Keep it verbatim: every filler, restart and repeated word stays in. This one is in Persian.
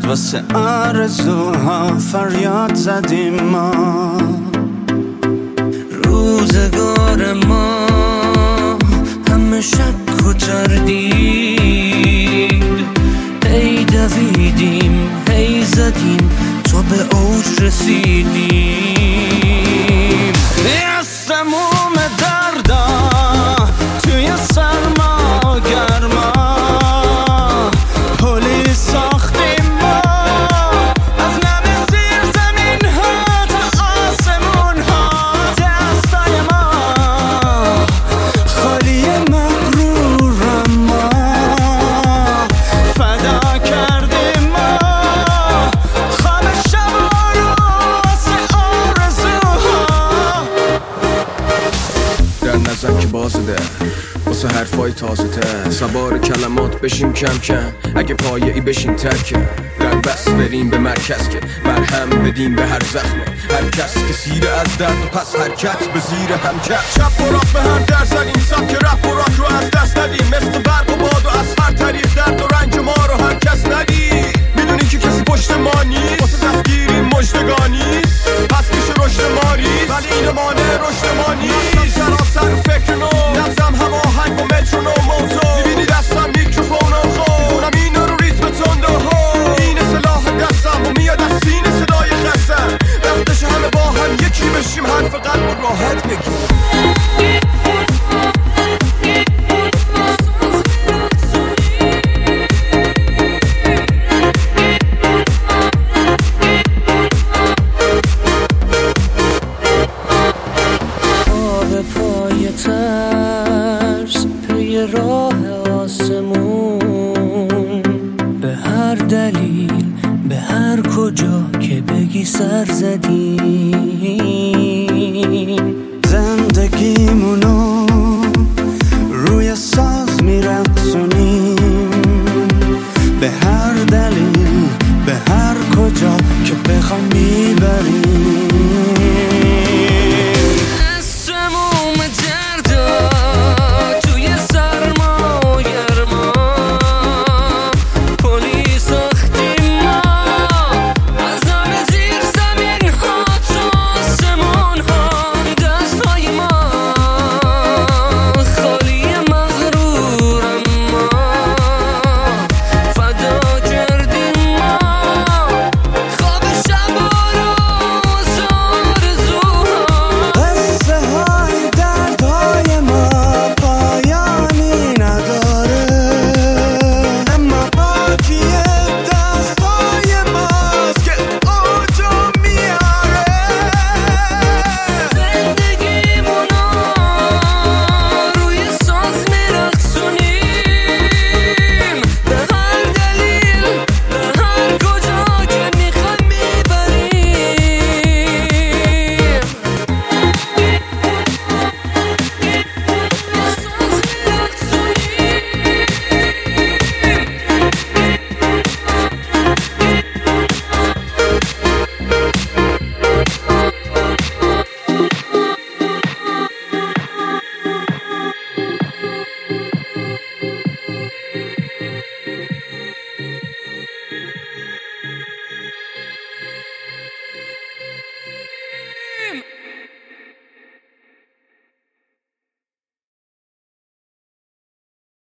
واسه آرزوها فریاد زدیم ما. روزگار ما همه شک و تردید، هی دویدیم هی زدیم تا به اوج رسیدیم. یه سموم دردا توی سرما گرما، پلی ساختیم ما از نم زیر زمین ها تا آسمون ها. دستای ما خالی مغرورم ما، فدا کردیم ما خواب شبا رو واسه آرزوها. در نظر که بازه ده واسه حرفای تازه ته، سوار کلمات بشیم کم کم، اگه پایه ای بشیم ترکه. در بس بریم به مرکز که مرهم بدیم به هر زخمه، هر کس که سیره از درد و پس حرکت به زیر هم کرد. چپ و راست به هم در زدیم، سبک رپ و راک رو از دست ندیم، مثل برق و باد و از هر طریق درد و رنج ما رو هر کس ندید. میدونی که کسی پشت ما نیست، واسه دستگیری مژدگانی پس میشه رشد ما ریز، ولی این مانع رشد ما نیست. سراسر فکر نو نظم هماهنگ با مترونوم موضوع، میبینی دستم میکروفون و خود میخونم این رو ریتم تند و هو. این سلاح دستم و میاد از سینه صدای خستم، وقتش همه با هم یکی بشیم، حرف قلب و راحت بگیم. ترس پی راه آسمون، به هر دلیل به هر کجا که بگی سر زدیم. زندگیمونو